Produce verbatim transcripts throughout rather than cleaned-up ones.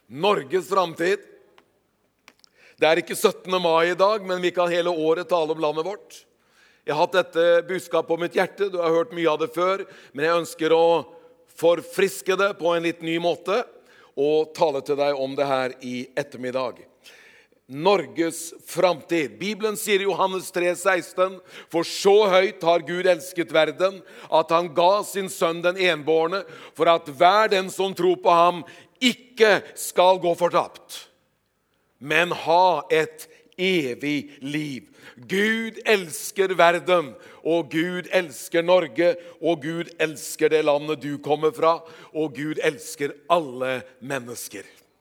Norges framtid. Det er ikke syttende mai i dag, men vi kan hele året tale om landet vårt. Jeg har hatt dette budskap på mitt hjerte, du har hørt mye av det før, men jeg ønsker å forfriske det på en litt ny måte og tale til deg om det her i ettermiddag. Norges framtid. Bibelen sier i Johannes tre seksten, for så høyt har Gud elsket verden, at han ga sin sønn den enbårne, for at hver den som tror på ham ikke skal gå fortapt, men ha et evig liv. Gud elsker verden, og Gud elsker Norge, og Gud elsker det landet du kommer fra, og Gud elsker alle mennesker.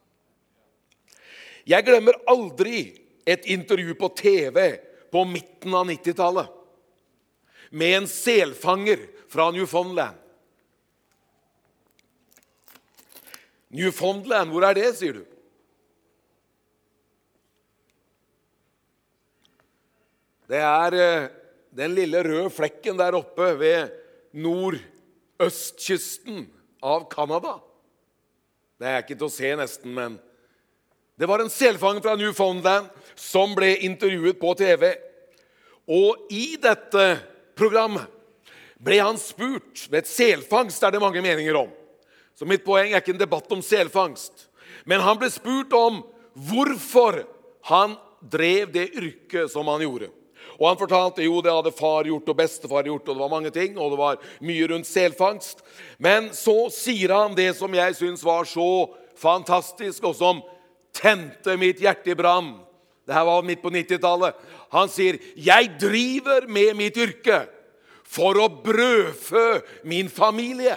Jeg glemmer aldri et intervju på T V på midten av nittitallet med en selfanger fra Newfoundland. Newfoundland, hvor er det, sier du? Det er den lille røde flekken der oppe ved nordøstkysten av Kanada. Det er ikke til å se nesten, men det var en selfanger fra Newfoundland som ble intervjuet på T V. Og i dette programmet ble han spurt, ved et selfangst er det mange meninger om. Så mitt poeng er ikke en debatt om selfangst. Men han ble spurt om hvorfor han drev det yrket som han gjorde. Og han fortalte jo det hadde far gjort og bestefar gjort, og det var mange ting, og det var mye rundt selfangst. Men så sier han det som jeg synes var så fantastisk, og som tente mitt hjerte i brann. Det her var midt på nittitallet. Han sier, jeg driver med mitt yrke for å brødfø min familie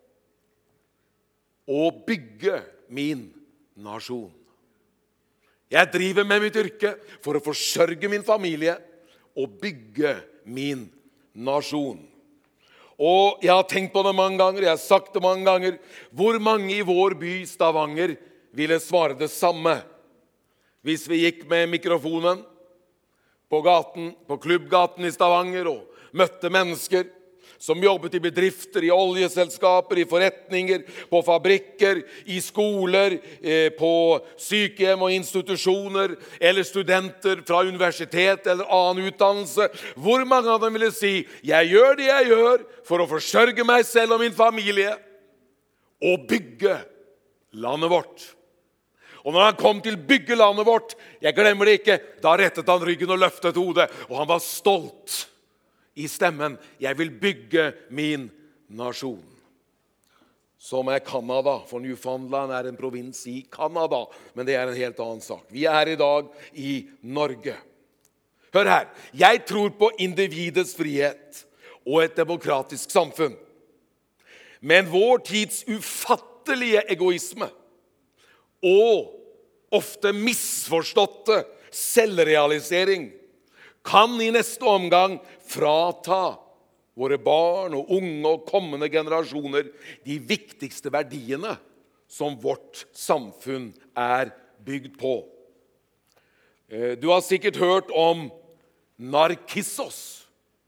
og bygge min nasjon. Jeg driver med mitt yrke for å forsørge min familie og bygge min nasjon. Og jeg har tenkt på det mange ganger, jeg har sagt det mange ganger, hvor mange i vår by Stavanger ville svare det samme hvis vi gikk med mikrofonen på gaten, på klubbgaten i Stavanger og møtte mennesker som jobbet i bedrifter, i oljeselskaper, i forretninger, på fabrikker, i skoler, på sykehjem og institusjoner, eller studenter fra universitet eller annen utdannelse. Hvor mange av dem ville si, jeg gjør det jeg gjør for å forsørge meg selv og min familie og bygge landet vårt. Og når han kom til bygge landet vårt, jeg glemmer det ikke, da rettet han ryggen og løftet hodet, og han var stolt i stemmen. Jeg vil bygge min nasjon. Som er Kanada, for Newfoundland er en provins i Kanada, men det er en helt annen sak. Vi er i dag i Norge. Hør her, jeg tror på individets frihet og et demokratisk samfunn. Men vår tids ufattelige egoisme og ofte misforståtte selvrealisering kan i neste omgang frata våre barn og unge og kommende generasjoner de viktigste verdiene som vårt samfunn er bygd på. Du har sikkert hørt om Narkissos.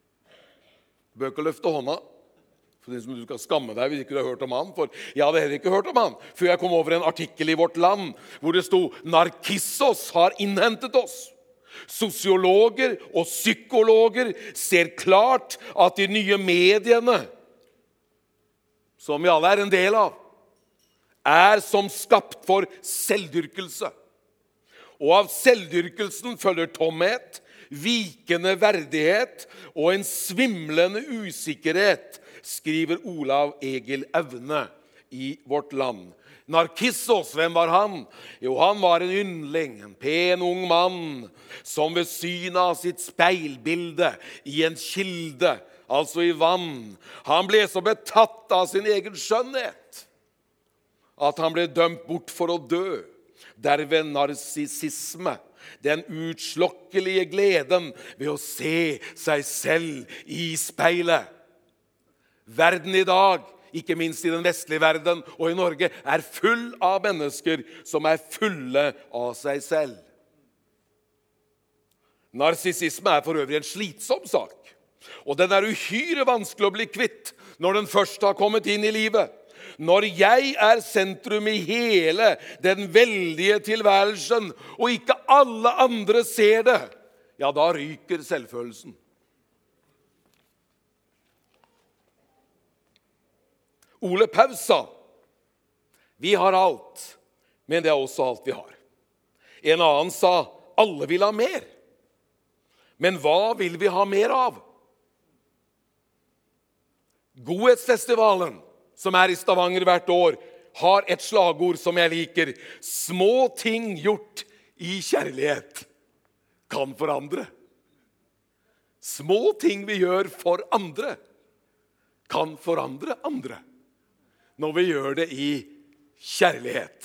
Du bør ikke løfte hånda, for du skal skamme deg hvis ikke du har hørt om han, for jeg hadde heller ikke hørt om han, før jeg kom over en artikkel i Vårt Land, hvor det sto, Narkissos har innhentet oss. Sosiologer og psykologer ser klart at de nye mediene, som vi alle er en del av, er som skapt for selvdyrkelse. Og av selvdyrkelsen følger tomhet, vikende verdighet og en svimlende usikkerhet, skriver Olav Egil Evne i Vårt Land. Narkissos, hvem var han? Jo, han var en yndling, en pen ung mann, som ved synet av sitt speilbilde i en kilde, altså i vann, han ble så betatt av sin egen skjønnhet, at han ble dømt bort for å dø. Derved narsissisme, den utslokkelige gleden ved å se seg selv i speilet. Verden i dag, ikke minst i den vestlige verden og i Norge, er full av mennesker som er fulle av seg selv. Narsissisme er for øvrig en slitsom sak, og den er uhyre vanskelig å bli kvitt når den først har kommet inn i livet. Når jeg er sentrum i hele den veldige tilværelsen, og ikke alle andre ser det, ja, da ryker selvfølelsen. Ole Paus sa, vi har alt, men det er også alt vi har. En annen sa, alle vil ha mer. Men hva vil vi ha mer av? Godhetsfestivalen, som er i Stavanger hvert år, har et slagord som jeg liker. Små ting gjort i kjærlighet kan forandre. Små ting vi gjør for andre kan forandre andre når vi gjør det i kjærlighet.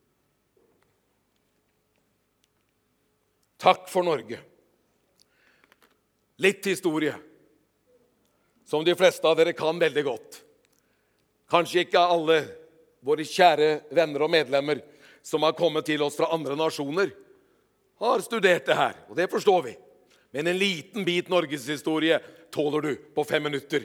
Takk for Norge. Litt historie, som de fleste av dere kan veldig godt. Kanskje ikke alle våre kjære venner og medlemmer som har kommet til oss fra andre nasjoner, har studert det her, og det forstår vi. Men en liten bit Norgeshistorie tåler du på fem minutter.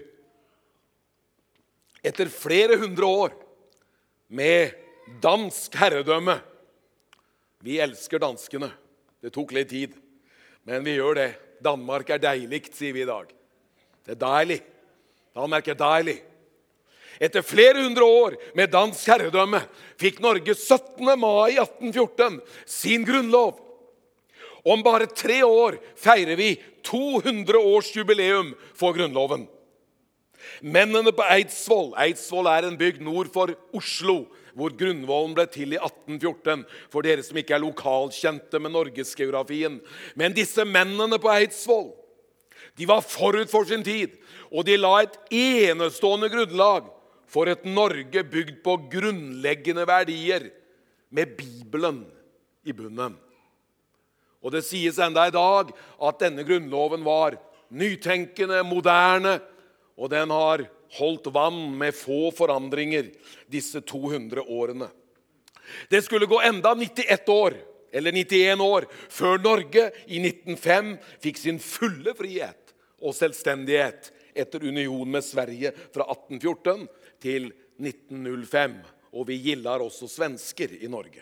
Etter flere hundre år med dansk herredømme, vi elsker danskene, det tok litt tid, men vi gjør det. Danmark er deiligt, sier vi i dag. Det er deilig. Danmark er deilig. Etter flere hundre år med dansk herredømme fikk Norge syttende mai atten fjorten sin grunnlov. Om bare tre år feirer vi to hundre års jubileum for grunnloven. Mennene på Eidsvoll, Eidsvoll er en bygd nord for Oslo, hvor grunnloven ble til i atten fjorten, for dere som ikke er lokalkjente med Norgesgeografien. Men disse mennene på Eidsvoll, de var forut for sin tid, og de la et enestående grunnlag for et Norge bygd på grunnleggende verdier, med Bibelen i bunnen. Og det sies enda i dag at denne grunnloven var nytenkende, moderne, og den har holdt vann med få forandringer disse to hundre årene. Det skulle gå enda nittiett år, eller nittien år, før Norge i nitten null fem fikk sin fulle frihet og selvstendighet etter union med Sverige fra atten fjorten til nitten null fem, og vi gillar også svensker i Norge.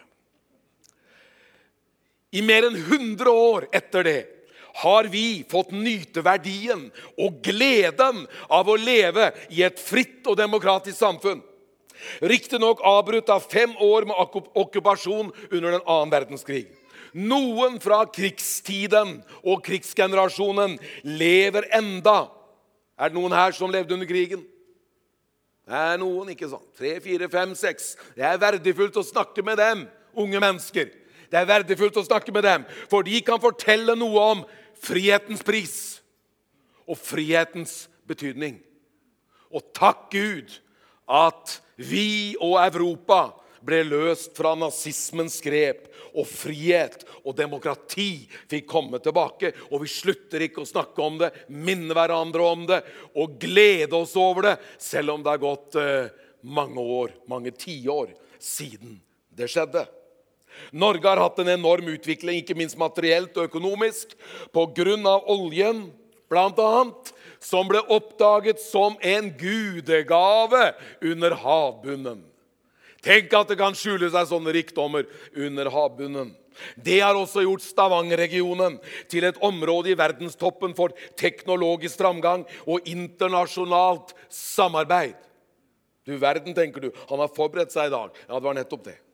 I mer enn hundre år etter det har vi fått nyte verdien og gleden av å leve i et fritt og demokratisk samfunn. Riktig nok avbrutt av fem år med okkupasjon under den andre verdenskrig. Noen fra krigstiden og krigsgenerasjonen lever enda. Er det noen her som levde under krigen? Det er noen, ikke sant? Tre, fire, fem, seks. Det er verdifullt å snakke med dem, unge mennesker. Det er verdifullt å snakke med dem, for de kan fortelle noe om frihetens pris og frihetens betydning. Og takk Gud at vi og Europa ble løst fra nazismens grep, og frihet og demokrati fikk komme tilbake, og vi slutter ikke å snakke om det, minne hverandre om det, og glede oss over det, selv om det har gått eh, mange år, mange tiår siden det skjedde. Norge har hatt en enorm utvikling, ikke minst materielt og økonomisk, på grunn av oljen, blant annet, som ble oppdaget som en gudegave under havbunnen. Tenk at det kan skjule seg sånne rikdommer under havbunnen. Det har også gjort Stavanger-regionen til et område i verdenstoppen for teknologisk framgang og internasjonalt samarbeid. Du verden, tenker du, han har forberedt seg i dag. Ja, det var nettopp det.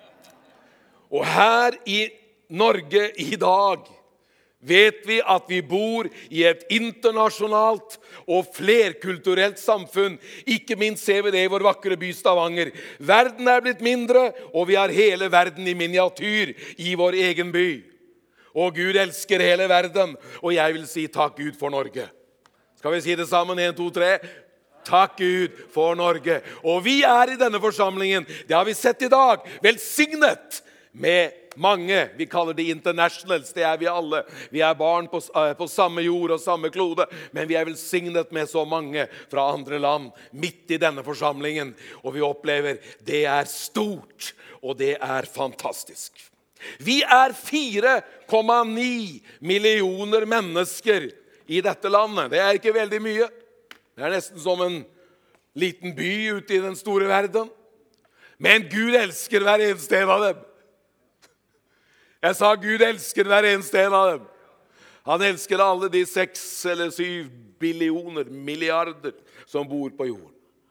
Og her i Norge i dag vet vi at vi bor i et internasjonalt og flerkulturelt samfunn. Ikke minst ser vi det i vår vakre by Stavanger. Verden er blitt mindre, og vi har hele verden i miniatyr i vår egen by. Og Gud elsker hele verden, og jeg vil si takk Gud for Norge. Skal vi si det sammen? En, to, tre. Takk Gud for Norge. Og vi er i denne forsamlingen, det har vi sett i dag, velsignet med mange. Vi kaller det internationals, det er vi alle. Vi er barn på, på samme jord og samme klode, men vi er velsignet med så mange fra andre land, midt i denne forsamlingen. Og vi opplever, det er stort, og det er fantastisk. Vi er fire komma ni millioner mennesker i dette landet. Det er ikke veldig mye. Det er nesten som en liten by ute i den store verden. Men Gud elsker hver eneste en av dem. Jeg sa Gud elsker hver eneste en av dem. Han elsker alle de seks eller syv billioner, milliarder som bor på jorden.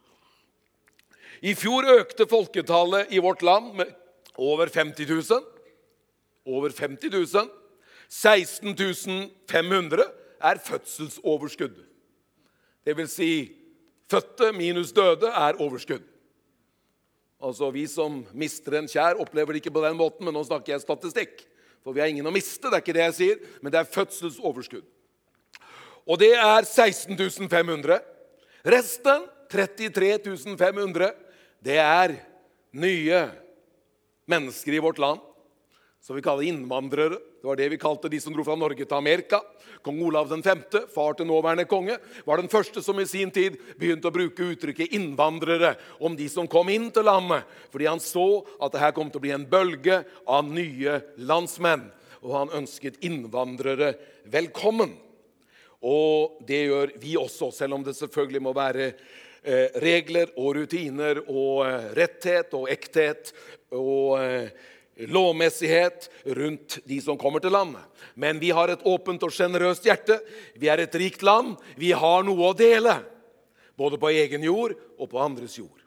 I fjor økte folketallet i vårt land med over femti tusen. Over femti tusen. seksten tusen fem hundre er fødselsoverskudd. Det vil si, fødte minus døde er overskudd. Altså, vi som mister en kjær opplever det ikke på den måten, men nå snakker jeg statistikk. For vi har ingen å miste, det er ikke det jeg sier, men det er fødselsoverskudd. Og det er seksten tusen fem hundre. Resten, trettitre tusen fem hundre, det er nye mennesker i vårt land, som vi kaller innvandrere. Det var det vi kalte de som dro fra Norge til Amerika. Kong Olav den femte, far til nåværende konge, var den første som i sin tid begynte å bruke uttrykket innvandrere om de som kom inn til landet, fordi han så at det her kom til å bli en bølge av nye landsmenn, og han ønsket innvandrere velkommen. Og det gjør vi også, selv om det selvfølgelig må være eh, regler og rutiner og eh, retthet og ekthet og eh, lovmessighet rundt de som kommer til landet. Men vi har et åpent og generøst hjerte. Vi er et rikt land. Vi har noe å dele, både på egen jord og på andres jord.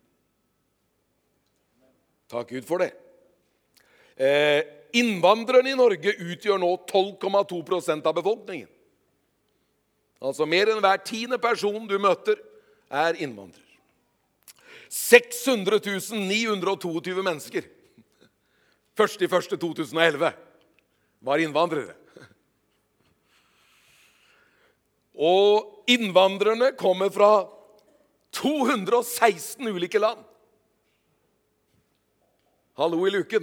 Takk Gud for det. Eh, innvandrerne i Norge utgjør nå tolv komma to prosent av befolkningen. Altså mer enn hver tiende person du møter er innvandrer. seks hundre tusen ni hundre og tjueto mennesker første i første to tusen og elleve var innvandrere. Og innvandrerne kommer fra to hundre og seksten ulike land. Hallo i luken.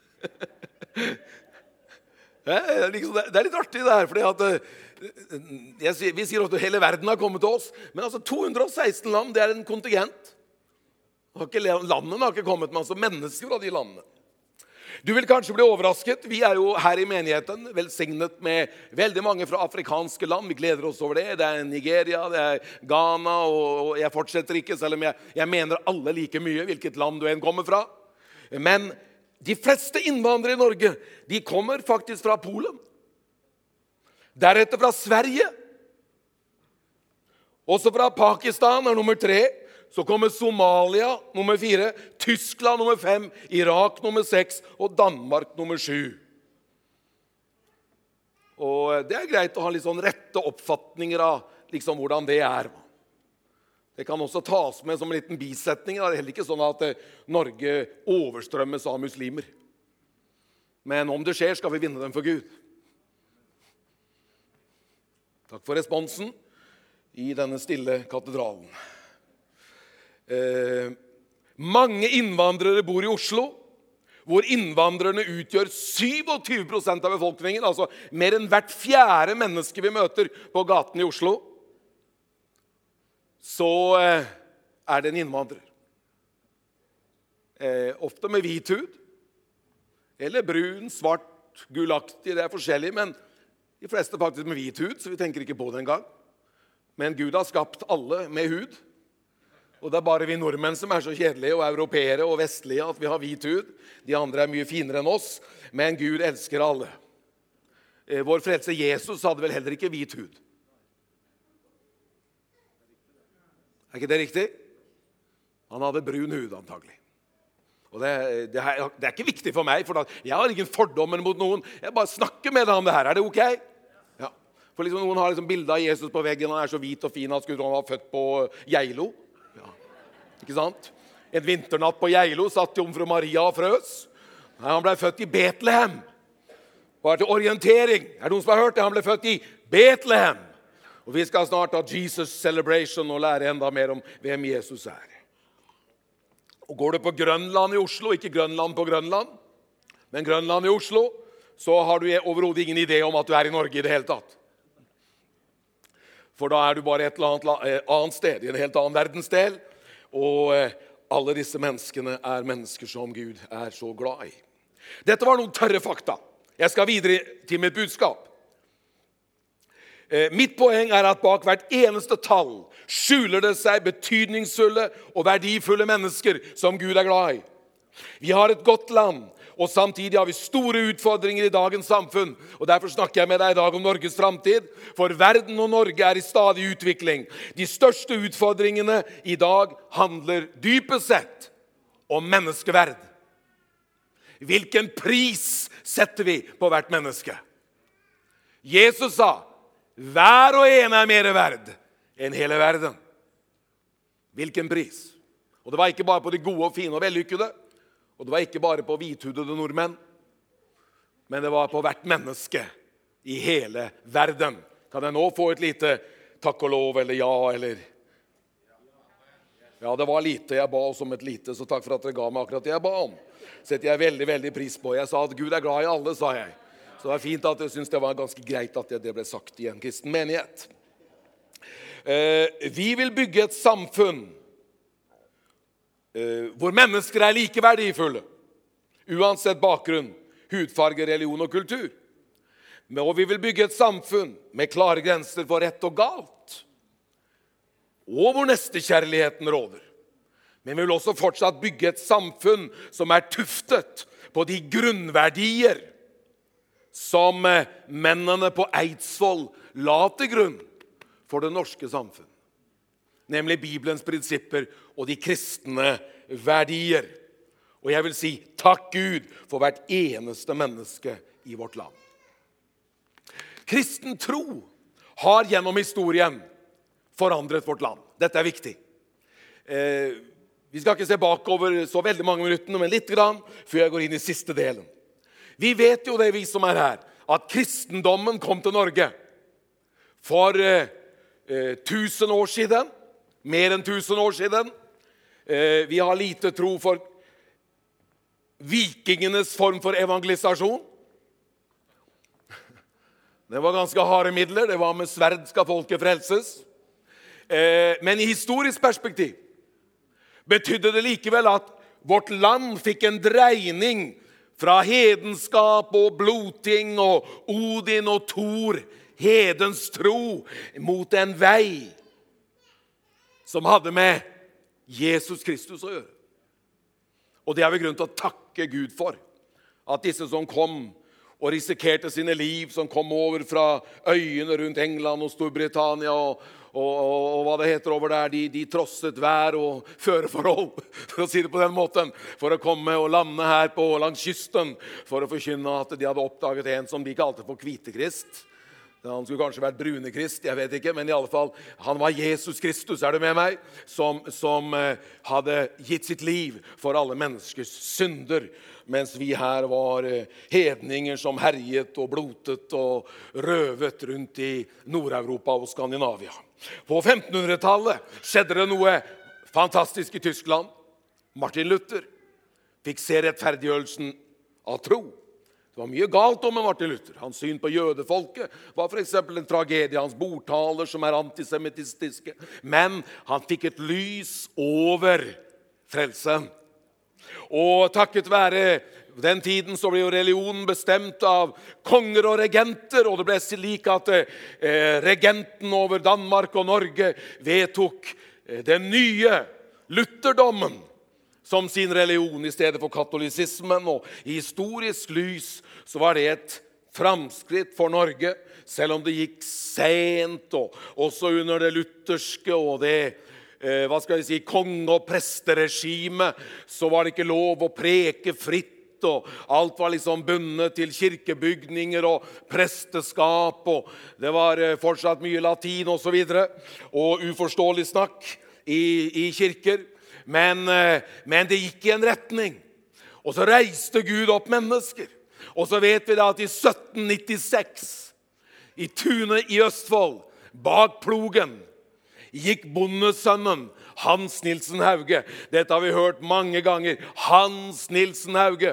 Det er, liksom, det er litt artig det her, fordi at jeg, vi sier at hele verden har kommet til oss, men altså to hundre og seksten land, det er en kontingent. Har ikke, landene har ikke kommet med altså mennesker fra de landene. Du vil kanskje bli overrasket. Vi er jo her i menigheten velsignet med veldig mange fra afrikanske land. Vi gleder oss over det. Det er Nigeria, det er Ghana, og jeg fortsetter ikke, selv om jeg, jeg mener alle like mye, hvilket land du enn kommer fra. Men de fleste innvandrere i Norge, de kommer faktisk fra Polen. Deretter fra Sverige. Også fra Pakistan er nummer tre. Så kommer Somalia nummer fire, Tyskland nummer fem, Irak nummer seks og Danmark nummer sju. Og det er greit å ha litt sånn rette oppfatninger av liksom hvordan det er. Det kan også tas med som en liten bisetning. Det er heller ikke sånn at Norge overstrømmes av muslimer. Men om det skjer, skal vi vinne dem for Gud. Takk for responsen i denne stille katedralen. Eh, mange innvandrere bor i Oslo, hvor innvandrerne utgjør tjuesyv prosent av befolkningen, altså mer enn hvert fjerde menneske vi møter på gaten i Oslo, så eh, er det en innvandrer. Eh, ofte med hvit hud, eller brun, svart, gulaktig, det er forskjellig, men de fleste faktisk med hvit hud, så vi tenker ikke på det engang. Men Gud har skapt alle med hud. Og det er bare vi nordmenn som er så kjedelige og europeere og vestlige at vi har hvit hud. De andre er mye finere enn oss, men Gud elsker alle. Vår frelse Jesus hadde vel heller ikke hvit hud. Er ikke det riktig? Han hadde brun hud antagelig. Og det, det, er, det er ikke viktig for meg, for da, jeg har ingen fordommer mot noen. Jeg bare snakker med deg om det her. Er det ok? Ja. For liksom, noen har liksom bilder av Jesus på veggen. Han er så hvit og fin at skulle han var født på Geilo. Ikke sant? En vinternatt på Geilo satt jomfru Maria og frøs. Han ble født i Betlehem. Bare til orientering. Er det noen som har hørt det? Han ble født i Betlehem. Og vi skal snart ha Jesus Celebration og lære enda mer om hvem Jesus er. Og går du på Grønland i Oslo, ikke Grønland på Grønland, men Grønland i Oslo, så har du overhodet ingen idé om at du er i Norge i det hele tatt. For da er du bare et eller annet, annet sted, i en helt annen verdensdel. Og alle disse menneskene er mennesker som Gud er så glad i. Dette var noen tørre fakta. Jeg skal videre til mitt budskap. Eh, mitt poeng er at bak hvert eneste tall skjuler det seg betydningsfulle og verdifulle mennesker som Gud er glad i. Vi har et godt land, og samtidig har vi store utfordringer i dagens samfunn. Og derfor snakker jeg med deg i dag om Norges fremtid, for verden og Norge er i stadig utvikling. De største utfordringene i dag handler dypest sett om menneskeverd. Hvilken pris setter vi på hvert menneske? Jesus sa, hver og en er mer verd enn hele verden. Hvilken pris? Og det var ikke bare på de gode og fine og vellykkede, og det var ikke bare på hvithudede nordmenn, men det var på hvert menneske i hele verden. Kan jeg nå få et lite takk og lov, eller ja, eller... Ja, det var lite, jeg ba også om et lite, så takk for at dere ga meg akkurat det jeg ba om. Setter jeg veldig, veldig pris på. Jeg sa at Gud er glad i alle, sa jeg. Så det er fint at jeg synes det var ganske greit at det ble sagt i en kristen menighet. Eh, vi vil bygge et samfunn eh, hvor mennesker er like verdifulle, uansett bakgrunn, hudfarge, religion og kultur. Men, og vi vil bygge et samfunn med klare grenser for rett og galt, og hvor nestekjærligheten råder. Men vi vil også fortsatt bygge et samfunn som er tuftet på de grunnverdier som mennene på Eidsvoll la til grunn for det norske samfunn. Nemlig Bibelens prinsipper og de kristne verdier. Og jeg vil si takk Gud for hvert eneste menneske i vårt land. Kristen tro har gjennom historien forandret vårt land. Dette er viktig. Eh, vi skal ikke se bakover så veldig mange minutter, men litt grann før jeg går inn i siste delen. Vi vet jo det, vi som er her, at kristendommen kom til Norge for eh, tusen år siden, mer enn tusen år siden. Eh, vi har lite tro for vikingenes form for evangelisasjon. Det var ganske harde midler, det var med sverd skal folket frelses. Eh, men i historisk perspektiv betydde det likevel at vårt land fikk en dreining fra hedenskap og blodting og Odin og Thor, hedens tro, mot en vei som hadde med Jesus Kristus å gjøre. Og det har vi grunn til å takke Gud for. At disse som kom og risikerte sine liv, som kom over fra øyene rundt England og Storbritannia og, og, og, og hva det heter over der, de, de trosset vær og føreforhold, for å si det på den måten, for å komme og lande her på langs kysten, for å forkynne at de hadde oppdaget en som de kalte for Hvitekrist. Han skulle kanskje vært brunekrist, jeg vet ikke, men i alle fall, han var Jesus Kristus, er du med meg? Som, som eh, hadde gitt sitt liv for alle menneskers synder, mens vi her var eh, hedninger som herjet og blotet og røvet rundt i Nord-Europa og Skandinavia. På femtenhundretallet skjedde det noe fantastisk i Tyskland. Martin Luther fikk se rettferdiggjørelsen av tro. Det var mye galt om Martin Luther. Hans syn på jødefolket var for eksempel en tragedie. Hans bordtaler som er antisemitistiske. Men han fikk et lys over frelsen. Og takket være den tiden så ble jo religionen bestemt av konger og regenter. Og det ble slik at eh, regenten over Danmark og Norge vedtok eh, den nye lutherdommen som sin religion i stedet for katolisismen, og i historisk lys så var det et framskritt for Norge, selv om det gikk sent, og også under det lutherske og det, eh, hva skal jeg si, konge- og presteregime, så var det ikke lov å preke fritt, og alt var liksom bundet til kirkebygninger og presteskap, og det var eh, fortsatt mye latin og så videre, og uforståelig snakk i, i kirker. Men, men det gikk i en retning. Og så reiste Gud opp mennesker. Og så vet vi da at i sytten nittiseks, i tunet i Østfold, bak plogen, gikk bondesønnen Hans Nilsen Hauge. Dette har vi hørt mange ganger. Hans Nilsen Hauge.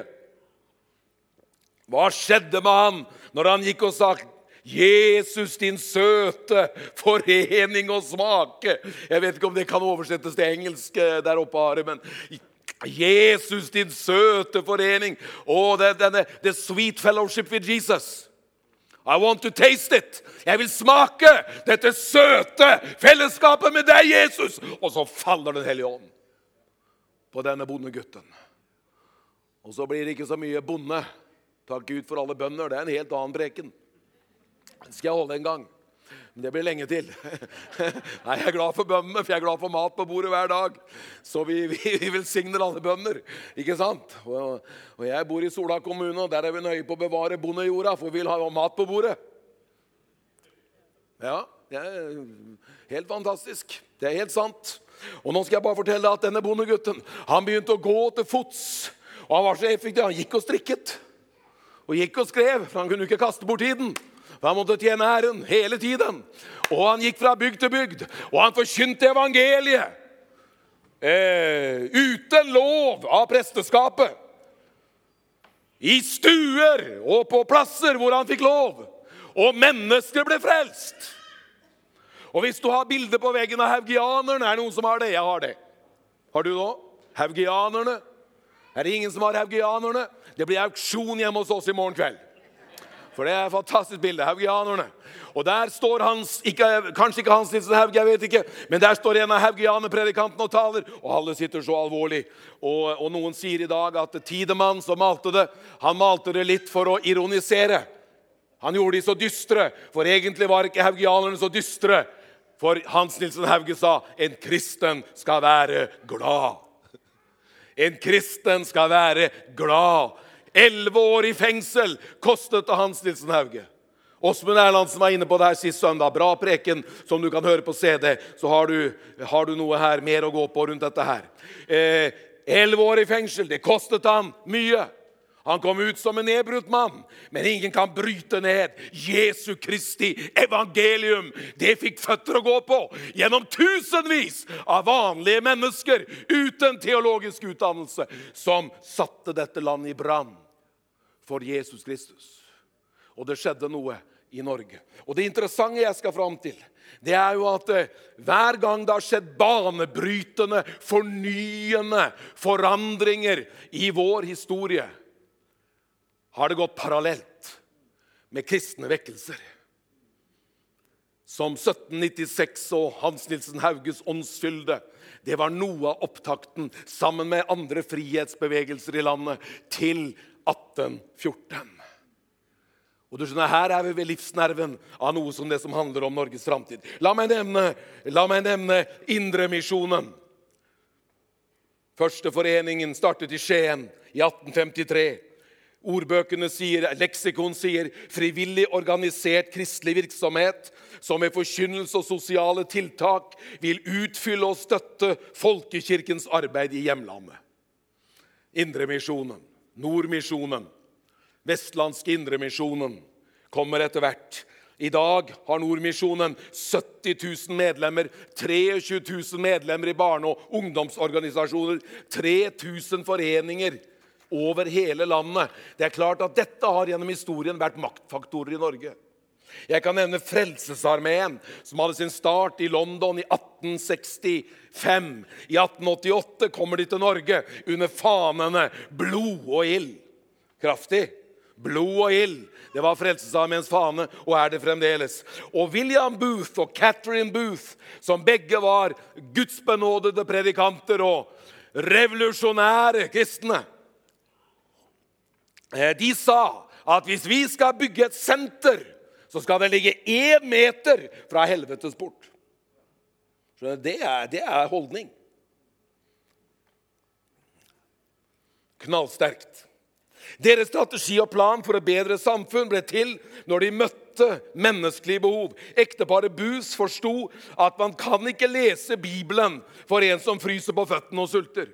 Hva skjedde med han når han gikk og sa Jesus, din søte forening og smake. Jeg vet ikke om det kan oversettes til engelsk der oppe, Are, men Jesus, din søte forening. Og det, denne, the sweet fellowship with Jesus. I want to taste it. Jeg vil smake dette søte fellesskapet med deg, Jesus. Og så faller den hellige ånd på denne bondegutten. Og så blir det ikke så mye bonde. Takk Gud for alle bønner. Det er en helt annen preken. Den skal jeg holde en gang. Men det blir lenge til. Nei, jeg er glad for bønnene, for jeg er glad for mat på bordet hver dag. Så vi, vi, vi velsigner alle bønner, ikke sant? Og, og jeg bor i Sola kommune, og der er vi nøye på å bevare bondejorda, for vi vil ha mat på bordet. Ja, det er helt fantastisk. Det er helt sant. Og nå skal jeg bare fortelle at denne bondegutten, han begynte å gå til fots, og han var så effektiv, han gikk og strikket, og gikk og skrev, for han kunne ikke kaste bort tiden. Han måtte tjene Herren hele tiden. Og han gikk fra bygd til bygd. Og han forkynte evangeliet. Eh, uten lov av presteskapet. I stuer og på plasser hvor han fikk lov. Og mennesker ble frelst. Og hvis du har bilder på veggen av haugianerne, er det noen som har det? Jeg har det. Har du det også? Haugianerne. Er det ingen som har haugianerne? Det blir auksjon hjemme hos oss i morgen kveld. For det er et fantastisk bilde, haugianerne. Og der står hans, ikke, kanskje ikke Hans Nilsen Hauge, jeg vet ikke, men der står en av haugianerpredikanten og taler, og alle sitter så alvorlig. Og, og noen sier i dag at Tidemann som malte det, han malte det litt for å ironisere. Han gjorde de så dystre, for egentlig var ikke haugianerne så dystre. For Hans Nilsen Hauge sa, en kristen skal være glad. En kristen skal være glad. Elleve år i fengsel kostet det Hans Nilsen Hauge. Åsmund Erlandsen var inne på det her sist søndag. Bra preken som du kan høre på C D. Så har du, har du noe her mer å gå på rundt dette her. Eh, Elleve år i fengsel, det kostet han mye. Han kom ut som en nedbrutt mann. Men ingen kan bryte ned Jesu Kristi evangelium. Det fikk føtter å gå på gjennom tusenvis av vanlige mennesker uten teologisk utdannelse som satte dette landet i brann for Jesus Kristus. Og det skjedde noe i Norge. Og det interessante jeg skal fram til, det er jo at eh, hver gang det har skjedd banebrytende, fornyende forandringer i vår historie, har det gått parallelt med kristne vekkelser. Som sytten nittiseks og Hans Nilsen Hauges åndsfylde, det var noe av opptakten sammen med andre frihetsbevegelser i landet til atten fjorten. Og du skjønner, her er vi ved livsnerven av noe som det som handler om Norges framtid. La meg nevne, la meg nevne Indremisjonen. Første foreningen startet i Skien i atten femtitre. Ordbøkene sier, leksikon sier, frivillig organisert kristelig virksomhet som med forkynnelse og sosiale tiltak vil utfylle og støtte folkekirkens arbeid i hjemlandet. Indremisjonen, Nordmisjonen, Vestlandske Indremisjonen kommer etter hvert. I dag har Nordmisjonen sytti tusen medlemmer, tjuetre tusen medlemmer i barne- og ungdomsorganisasjoner, tre tusen foreninger over hele landet. Det er klart at dette har gjennom historien vært maktfaktorer i Norge. Jeg kan nevne Frelsesarmeen, som hadde sin start i London i atten sekstifem. I atten åttiåtte kommer de til Norge under fanene blod og ild. Kraftig. Blod og ild. Det var Frelsesarmeens fane, og er det fremdeles. Og William Booth og Catherine Booth, som begge var gudsbenådede predikanter og revolusjonære kristne, de sa at hvis vi skal bygge et senter, så skal det ligge en meter fra helvetes port. Så det er, det er holdning. Knallsterkt. Deres strategi og plan for et bedre samfunn ble til når de møtte menneskelige behov. Ekteparet Booth forstod at man kan ikke lese Bibelen for en som fryser på føttene og sulter.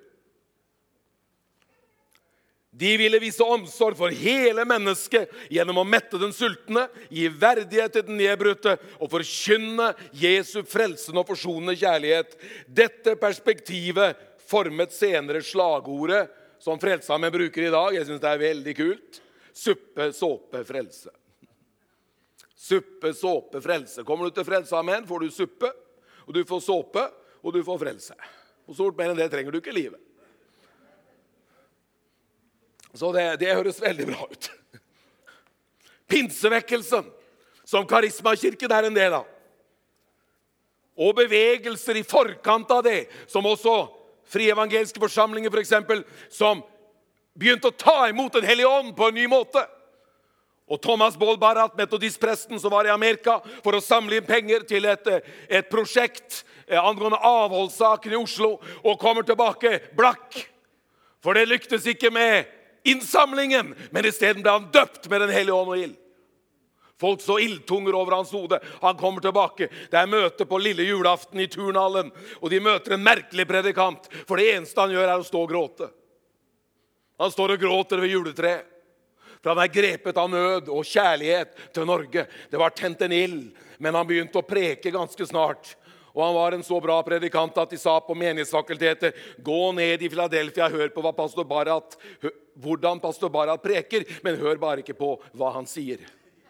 De ville vise omsorg for hele mennesket gjennom å mette den sultne, gi verdighet til den nedbrutte og forkynne Jesu frelsende og forsonende kjærlighet. Dette perspektivet formet senere slagordet som Frelsesarmeen bruker i dag. Jeg synes det er veldig kult. Suppe, såpe, frelse. Suppe, såpe, frelse. Kommer du til Frelsesarmeen, får du suppe, og du får såpe, og du får frelse. Og stort mer enn det trenger du ikke i livet. Så det, det høres veldig bra ut. Pinsevekkelsen som Karismakirken er en del av. Og bevegelser i forkant av det, som også frie evangeliske forsamlinger for eksempel, som begynte å ta imot den hellige ånd på en ny måte. Og Thomas Ball Barrat, metodistpresten som var i Amerika, for å samle inn penger til et, et prosjekt angående avholdssaken i Oslo, og kommer tilbake blakk. For det lyktes ikke med innsamlingen, men i stedet ble han døpt med den hellige ånd og ild. Folk så ildtunger over hans hode. Han kommer tilbake. Det er møte på lille julaften i turnhallen, og de møter en merkelig predikant, for det eneste han gjør er å stå og gråte. Han står og gråter ved juletreet. For han er grepet av nød og kjærlighet til Norge. Det var tent en ild, men han begynte å preke ganske snart. Og han var en så bra predikant at de sa på menighetsfakultetet, gå ned i Philadelphia, hør på hva pastor Barrat, hvordan pastor Barrat preker, men hør bare ikke på hva han sier.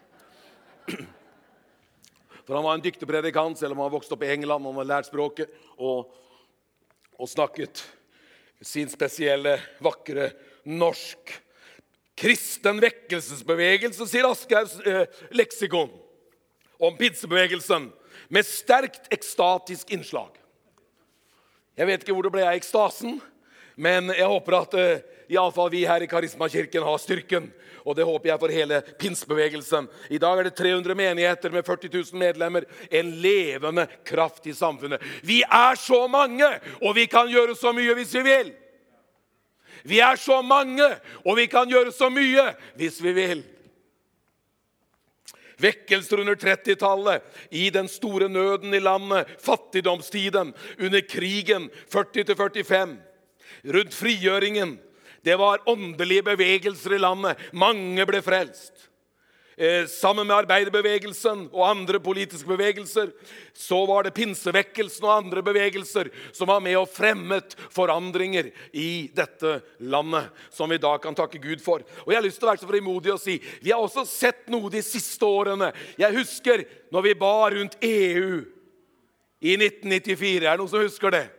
For han var en dyktig predikant, selv om han vokste opp i England, og han har lært språket og, og snakket sin spesielle, vakre norsk. Kristen vekkelsesbevegelse, sier Aschehougs eh, leksikon om pinsebevegelsen, med sterkt ekstatisk innslag. Jeg vet ikke hvor det ble av ekstasen, men jeg håper at eh, i alle fall vi her i Karismakirken har styrken, og det håper jeg for hele pinsbevegelsen. I dag er det tre hundre menigheter med førti tusen medlemmer, en levende kraft i samfunnet. Vi er så mange, og vi kan gjøre så mye hvis vi vil. Vi er så mange, og vi kan gjøre så mye hvis vi vil. Vekkelser under trettitallet, i den store nøden i landet, fattigdomstiden, under krigen førti til førtifem, rundt frigjøringen. Det var åndelige bevegelser i landet. Mange ble frelst. Eh, sammen med arbeiderbevegelsen og andre politiske bevegelser, så var det pinsevekkelsen og andre bevegelser som var med og fremmet forandringer i dette landet, som vi da kan takke Gud for. Og jeg har lyst til å være så frimodig og si, vi har også sett noe de siste årene. Jeg husker når vi bar rundt E U i nitten nittifire. Er det noen som husker det?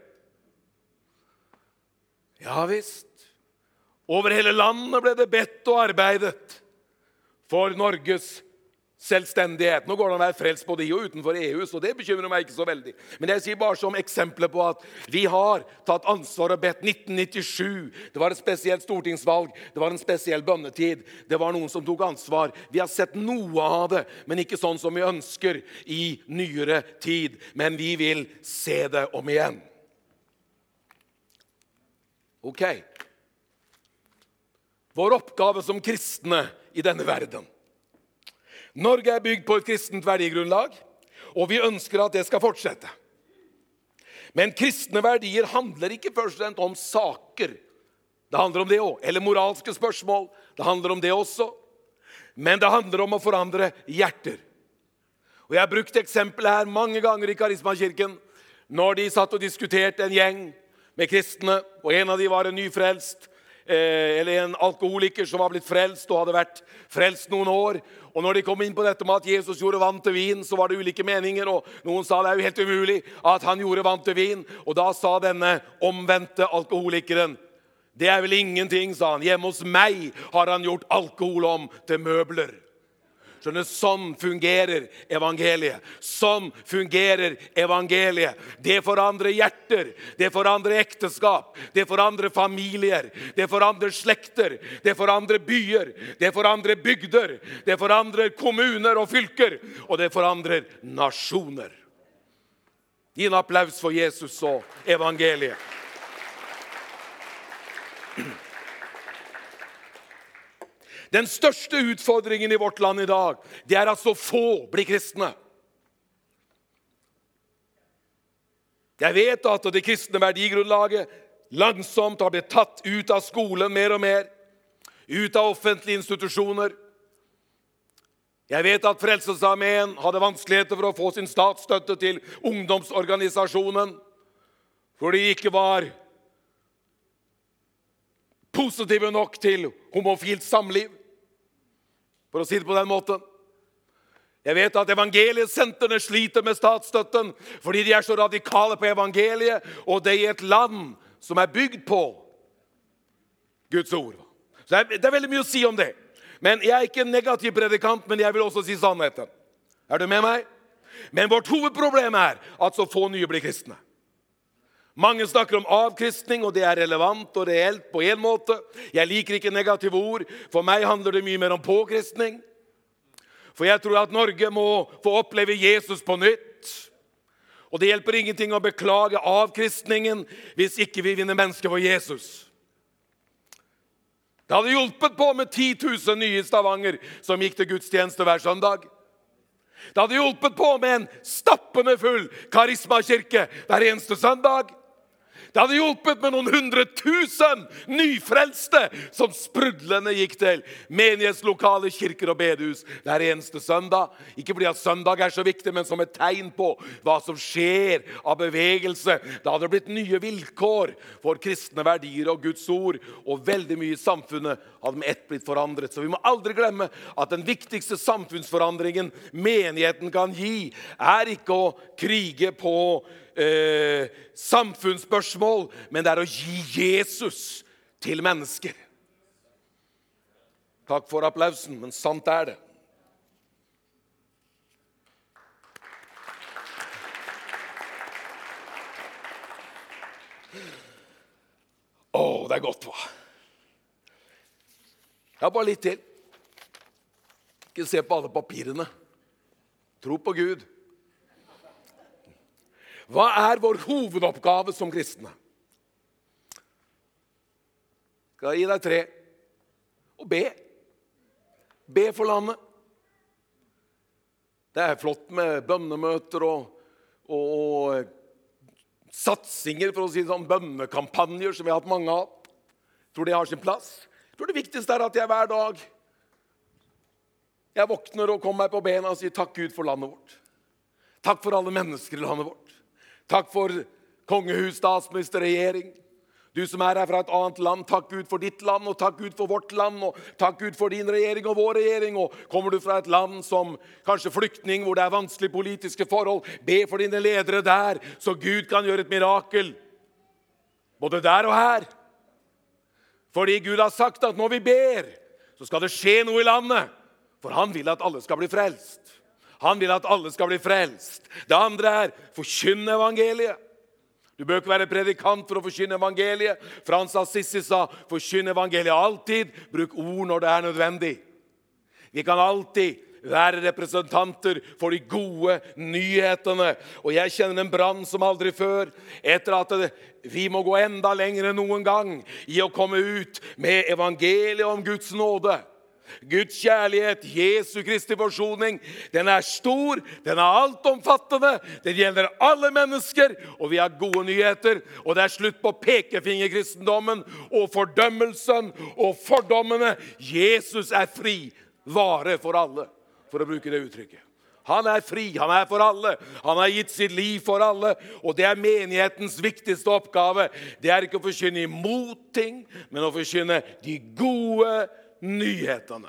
Ja visst. Over hele landet ble det bedt og arbeidet for Norges selvstendighet. Nå går det an å være frelst både i og utenfor E U, så det bekymrer meg ikke så veldig. Men jeg sier bare som eksempler på at vi har tatt ansvar og bedt. Nitten nittisju, det var et spesielt stortingsvalg, det var en spesiell bønnetid, det var noen som tok ansvar. Vi har sett noe av det, men ikke sånn som vi ønsker i nyere tid. Men vi vil se det om igjen. Ok. Vår oppgave som kristne i denne verden. Norge er bygd på et kristent verdigrunnlag, og vi ønsker at det skal fortsette. Men kristne verdier handler ikke først og fremst om saker. Det handler om det også, eller moralske spørsmål. Det handler om det også. Men det handler om å forandre hjerter. Og jeg har brukt eksempler her mange ganger i Karismakirken, når de satt og diskuterte en gjeng med kristne, og en av de var en nyfrelst, eller en alkoholiker som var blitt frelst og hadde vært frelst noen år. Og når de kom inn på dette med at Jesus gjorde vann til vin, så var det ulike meninger, og noen sa det er jo helt umulig at han gjorde vann til vin. Og da sa denne omvendte alkoholikeren, det er vel ingenting, sa han. Hjemme hos meg har han gjort alkohol om til møbler. Skjønner, sånn fungerer evangeliet. Sånn fungerer evangeliet. Det forandrer hjerter, det forandrer ekteskap, det forandrer familier, det forandrer slekter, det forandrer byer, det forandrer bygder, det forandrer kommuner og fylker, og det forandrer nasjoner. Gi en applaus for Jesus og evangeliet. Den største utfordringen i vårt land i dag, det er at så få blir kristne. Jeg vet at det kristne verdigrunnlaget langsomt har blitt tatt ut av skolen mer og mer, ut av offentlige institusjoner. Jeg vet at Frelsesarmeen hadde vanskeligheter for å få sin statsstøtte til ungdomsorganisasjonen, fordi de ikke var positive nok til homofilt samliv, for å si det på den måten. Jeg vet at evangeliesentrene sliter med statsstøtten, fordi de er så radikale på evangeliet, og det er et land som er bygd på Guds ord. Så det er veldig mye å si om det. Men jeg er ikke en negativ predikant, men jeg vil også si sannheten. Er du med meg? Men vårt hovedproblem er at så få nye blir kristne. Mange snakker om avkristning, og det er relevant og reelt på en måte. Jeg liker ikke negative ord. For meg handler det mye mer om påkristning. For jeg tror at Norge må få oppleve Jesus på nytt. Og det hjelper ingenting å beklage avkristningen hvis ikke vi vinner mennesker for Jesus. Det hadde hjulpet på med ti tusen nye i Stavanger som gikk til gudstjeneste hver søndag. Det hadde hjulpet på med en stappende full karismakirke hver eneste søndag. Det hadde hjulpet med noen hundre tusen nyfrelste som sprudlende gikk til menighetslokale, kirker og bedehus hver eneste søndag. Ikke fordi at søndag er så viktig, men som et tegn på hva som skjer av bevegelse. Det hadde blitt nye vilkår for kristne verdier og Guds ord, og veldig mye i samfunnet hadde med ett blitt forandret. Så vi må aldri glemme at den viktigste samfunnsforandringen menigheten kan gi, er ikke å krige på Eh, samfunnsspørsmål, men det er å gi Jesus til mennesker. Takk for applausen, men sant er det. Åh, det er godt, hva? Ja, bare litt til. Ikke se på alle papirene. Tro på Gud. Hva er vår hovedoppgave som kristne? Skal jeg gi deg tre? Og be. Be for landet. Det er flott med bønnemøter og, og satsinger, for å si sånn, bønnekampanjer som vi har hatt mange av. Jeg tror det har sin plass. Jeg tror det viktigste er at jeg hver dag jeg våkner og kommer meg på bena og sier takk Gud for landet vårt. Takk for alle mennesker i landet vårt. Takk for kongehus, statsminister, regjering. Du som er her fra et annet land, takk Gud for ditt land, og takk Gud for vårt land, og takk Gud for din regjering og vår regjering. Og kommer du fra et land som kanskje flyktning, hvor det er vanskelige politiske forhold, be for dine ledere der, så Gud kan gjøre et mirakel. Både der og her. Fordi Gud har sagt at når vi ber, så skal det skje noe i landet. For han vil at alle skal bli frelst. Han vil at alle skal bli frelst. Det andre er forkynne evangeliet. Du bør ikke være predikant for å forkynne evangeliet. Frans Assisi sa, forkynne evangeliet alltid. Bruk ord når det er nødvendig. Vi kan alltid være representanter for de gode nyhetene. Og jeg kjenner en brann som aldri før. Etter at det, vi må gå enda lenger enn noen gang i å komme ut med evangeliet om Guds nåde. Guds kjærlighet, Jesu Kristi forsoning, den er stor, den er altomfattende, den gjelder alle mennesker, og vi har gode nyheter, og det er slutt på pekefingerkristendommen, og fordømmelsen, og fordommene. Jesus er fri, vare for alle, for å bruke det uttrykket. Han er fri, han er for alle, han har gitt sitt liv for alle, og det er menighetens viktigste oppgave. Det er ikke å forkynne imot ting, men å forkynne de gode nyhetene.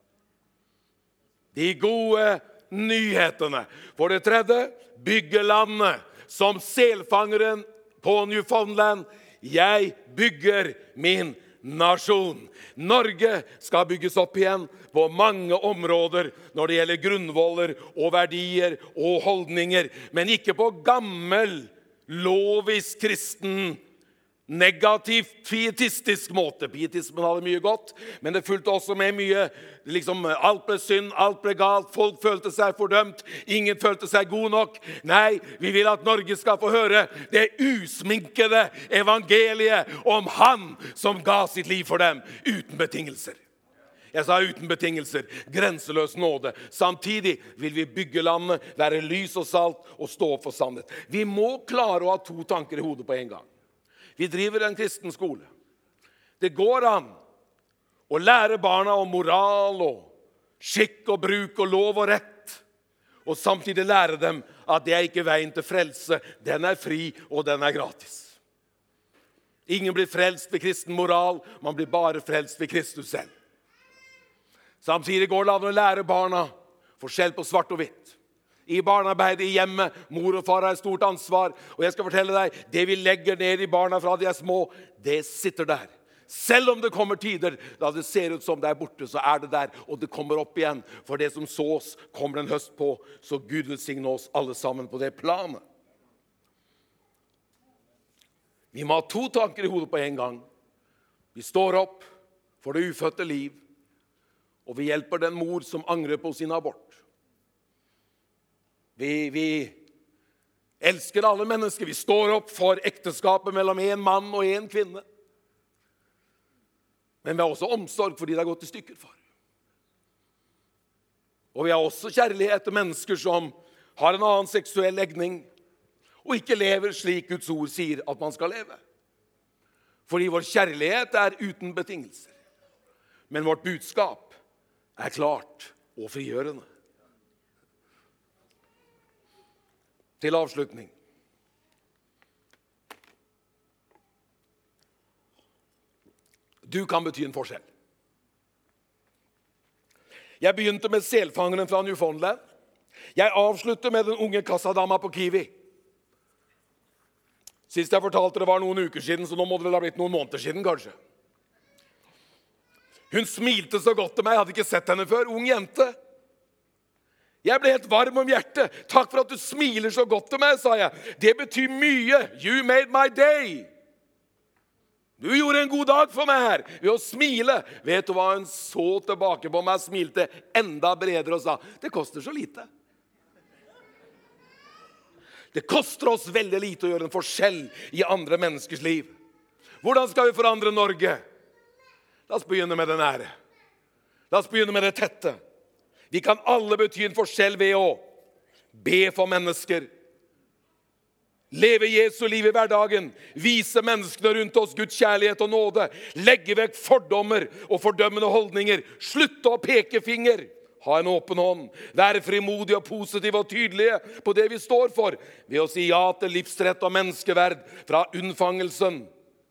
De gode nyhetene. For det tredje, bygge landet som selfangeren på Newfoundland. Jeg bygger min nasjon. Norge skal bygges opp igjen på mange områder når det gjelder grunnvoller og verdier og holdninger, men ikke på gammel, lovisk kristen negativ, pietistisk måte. Pietismen hadde mye godt, men det fulgte også med mye, liksom, alt ble synd, alt ble galt, folk følte seg fordømt, ingen følte seg god nok. Nei, vi vil at Norge skal få høre det usminkede evangeliet om han som ga sitt liv for dem, uten betingelser. Jeg sa uten betingelser, grenseløs nåde. Samtidig vil vi bygge landet, være lys og salt og stå opp for sannhet. Vi må klare å ha to tanker i hodet på en gang. Vi driver en kristen skole. Det går an å lære barna om moral og skikk og bruk og lov og rett, og samtidig lære dem at det er ikke veien til frelse. Den er fri, og den er gratis. Ingen blir frelst ved kristen moral, man blir bare frelst ved Kristus selv. Samtidig går det an å lære barna forskjell på svart og hvitt. I barnearbeid, i hjemmet, mor og far har et stort ansvar. Og jeg skal fortelle deg, det vi legger ned i barna fra de er små, det sitter der. Selv om det kommer tider da det ser ut som det er borte, så er det der, og det kommer opp igjen. For det som sås, kommer en høst på, så Gud velsigne oss alle sammen på det planet. Vi må ha to tanker i hodet på en gang. Vi står opp for det ufødte liv, og vi hjelper den mor som angrer på sin abort. Vi, vi elsker alle mennesker. Vi står opp for ekteskapet mellom en mann og en kvinne. Men vi har også omsorg for de det har gått i stykker for. Og vi har også kjærlighet til mennesker som har en annen seksuell legning, og ikke lever slik Guds ord sier at man skal leve. Fordi vår kjærlighet er uten betingelser. Men vårt budskap er klart og frigjørende. Til avslutning. Du kan bety en forskjell. Jeg begynte med selfangeren fra Newfoundland. Jeg avslutter med den unge kassadama på Kiwi. Sist jeg fortalte det var noen uker siden, så nå må det vel ha blitt noen måneder siden, kanskje. Hun smilte så godt til meg, jeg hadde ikke sett henne før, ung jente. Jeg ble helt varm om hjertet. Takk for at du smiler så godt til meg, sa jeg. Det betyr mye. You made my day. Du gjorde en god dag for meg her ved å smile. Vet du hva, hun så tilbake på meg, smilte enda bredere og sa, det koster så lite. Det koster oss veldig lite å gjøre en forskjell i andre menneskers liv. Hvordan skal vi forandre Norge? La oss begynne med det nære. La oss begynne med det tette. Vi kan alle bety en forskjell ved å be for mennesker, leve Jesu liv i hverdagen, vise menneskene rundt oss Guds kjærlighet og nåde, legge vekk fordommer og fordømmende holdninger, slutte å peke finger, ha en åpen hånd, være frimodige og positive og tydelige på det vi står for, ved å si ja til livsrett og menneskeverd fra unnfangelsen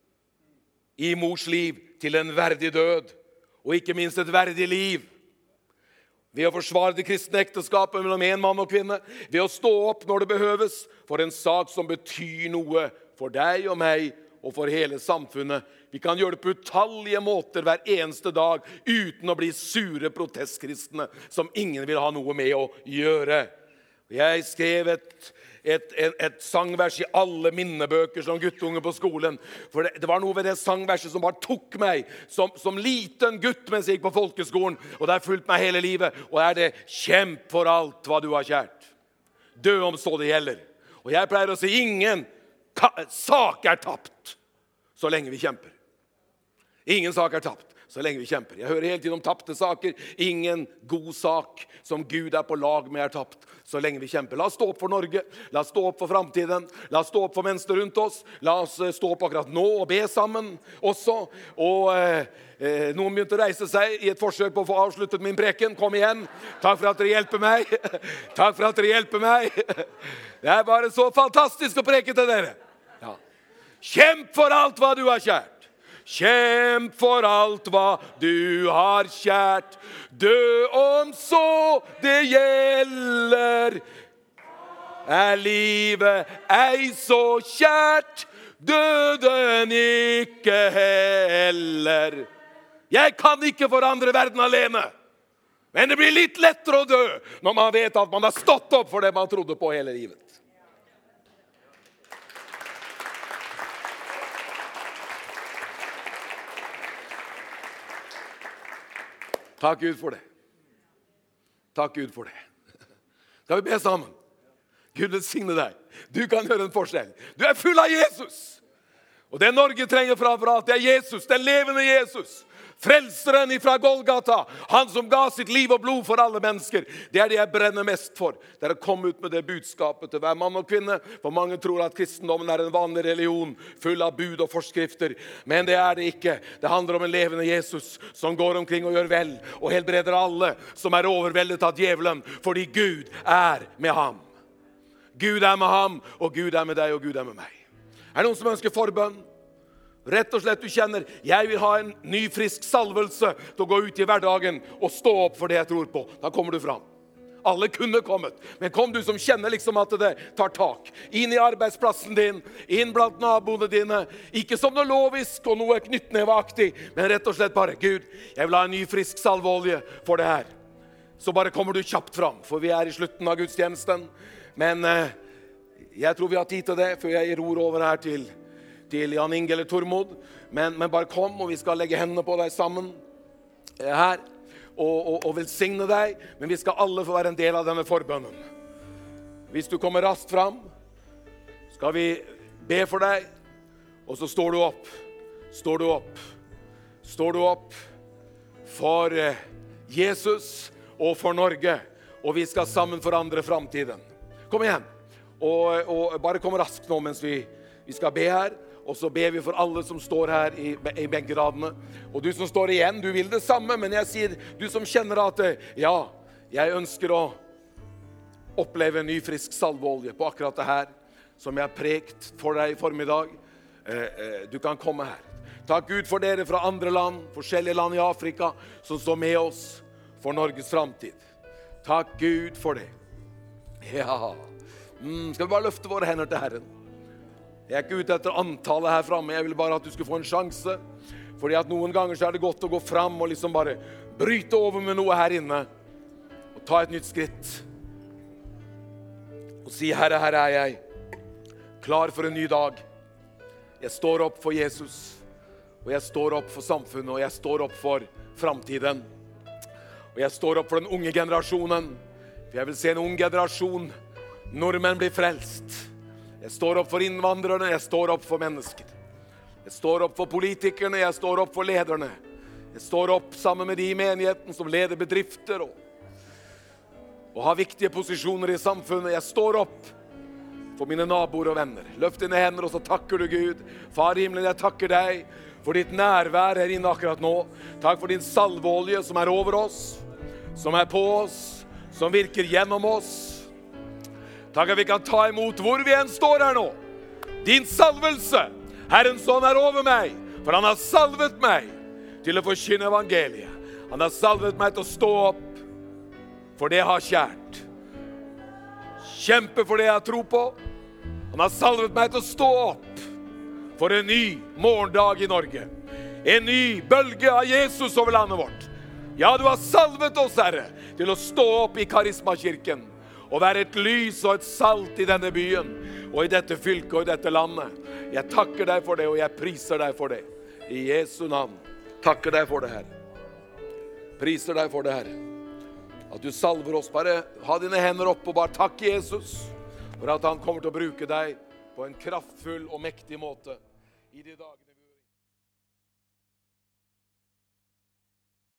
i mors liv til en verdig død, og ikke minst et verdig liv. Ved å forsvare det kristne ekteskapet mellom en mann og kvinne, ved å stå opp når det behøves, for en sak som betyr noe for deg og meg og for hele samfunnet. Vi kan gjøre det på utallige måter hver eneste dag, uten å bli sure protestkristne, som ingen vil ha noe med å gjøre. Jeg skrev et, et, et, et sangvers i alle minnebøker som guttunge på skolen, for det, det var noe ved det sangverset som bare tok meg som, som liten gutt mens jeg gikk på folkeskolen, og det har fulgt meg hele livet, og er det kjemp for alt hva du har kjært. Dø om så det gjelder. Og jeg pleier å si, ingen sak er tapt så lenge vi kjemper. Ingen sak er tapt så lenge vi kjemper. Jeg hører hele tiden om tapte saker. Ingen god sak som Gud er på lag med er tapt så lenge vi kjemper. La oss stå opp for Norge. La oss stå opp for fremtiden. La oss stå opp for mennesker rundt oss. La oss stå opp akkurat nå og be sammen også. Og eh, noen begynte å reise seg i et forsøk på å få avsluttet min preken. Kom igjen. Takk for at dere hjelper meg. Takk for at dere hjelper meg. Det er bare så fantastisk å preke til dere. Ja. Kjemp for alt hva du har kjært. Kjemp for alt hva du har kjært. Dø om så det gjelder. Er livet ei så kjært, døden ikke heller. Jeg kan ikke forandre verden alene. Men det blir litt lettere å dø når man vet at man har stått opp for det man trodde på hele livet. Takk Gud for det. Takk Gud for det. Skal vi be sammen? Gud velsigne deg. Du kan gjøre en forskjell. Du er full av Jesus. Og det Norge trenger framfor alt, det er Jesus, den levende Jesus. Frelseren ifra Golgata, han som ga sitt liv og blod for alle mennesker. Det er det jeg brenner mest for. Det er å komme ut med det budskapet til hver mann og kvinne. For mange tror at kristendommen er en vanlig religion, full av bud og forskrifter. Men det er det ikke. Det handler om en levende Jesus som går omkring og gjør vel, og helbreder alle som er overveldet av djevelen, fordi Gud er med ham. Gud er med ham, og Gud er med deg, og Gud er med meg. Er det noen som ønsker forbønn? Rett og slett du kjenner, jeg vil ha en ny frisk salvelse til å gå ut i hverdagen og stå opp for det jeg tror på. Da kommer du fram. Alle kunne kommet, men kom du som kjenner liksom at det tar tak. Inn i arbeidsplassen din, inn blant naboene dine. Ikke som noe lovisk og noe knyttneveaktig, men rett og slett bare, Gud, jeg vil ha en ny frisk salveolje for det her. Så bare kommer du kjapt fram, for vi er i slutten av gudstjenesten. Men eh, jeg tror vi har tid til det, før jeg gir ord over her til, til Jan Inge eller Tormod. Men, men bare kom, og vi skal legge hendene på deg sammen eh, her. Og, og, og velsigne deg, men vi skal alle få være en del av denne forbønnen. Hvis du kommer raskt fram, skal vi be for deg, og så står du opp, står du opp, står du opp for Jesus og for Norge, og vi skal sammen forandre fremtiden. Kom igjen, og, og bare kom raskt nå mens vi, vi skal be her. Og så ber vi for alle som står her i, i benkeradene. Og du som står igjen, du vil det samme, men jeg sier, du som kjenner at, ja, jeg ønsker å oppleve en ny frisk salveolje på akkurat det her, som jeg har prekt for deg i formiddag. Eh, eh, du kan komme her. Takk Gud for dere fra andre land, forskjellige land i Afrika, som står med oss for Norges fremtid. Takk Gud for det. Ja, mm, skal vi bare løfte våre hender til Herren? Jeg er ikke ute etter antallet her fremme, jeg vil bare at du skulle få en sjanse. Fordi at noen ganger så er det godt å gå fram og liksom bare bryte over med noe her inne. Og ta et nytt skritt. Og si, Herre, her er jeg. Klar for en ny dag. Jeg står opp for Jesus. Og jeg står opp for samfunnet, og jeg står opp for fremtiden. Og jeg står opp for den unge generasjonen. For jeg vil se en ung generasjon. Nordmenn blir frelst. Jeg står opp for innvandrerne, jeg står opp for mennesker. Jeg står opp for politikerne, jeg står opp for lederne. Jeg står opp sammen med de i menigheten som leder bedrifter og, og har viktige posisjoner i samfunnet. Jeg står opp for mine naboer og venner. Løft dine hender og så takker du Gud. Far i himmelen, jeg takker deg for ditt nærvær her inne akkurat nå. Takk for din salveolje som er over oss, som er på oss, som virker gjennom oss. Takk at vi kan ta imot hvor vi enn står her nå. Din salvelse. Herrens ånd er over meg, for han har salvet meg til å forkynne evangeliet. Han har salvet meg til å stå opp for det jeg har kjært. Kjempe for det jeg tror på. Han har salvet meg til å stå opp for en ny morgendag i Norge. En ny bølge av Jesus over landet vårt. Ja, du har salvet oss, Herre, til å stå opp i Karismakirken. Og være et lys og et salt i denne byen, og i dette fylket og i dette landet. Jeg takker deg for det, og jeg priser deg for det. I Jesu navn. Takker deg for det, Herre. Priser deg for det, Herre. At du salver oss. Bare ha dine hender opp og bare takk Jesus, for at han kommer til å bruke deg på en kraftfull og mektig måte i de dagene.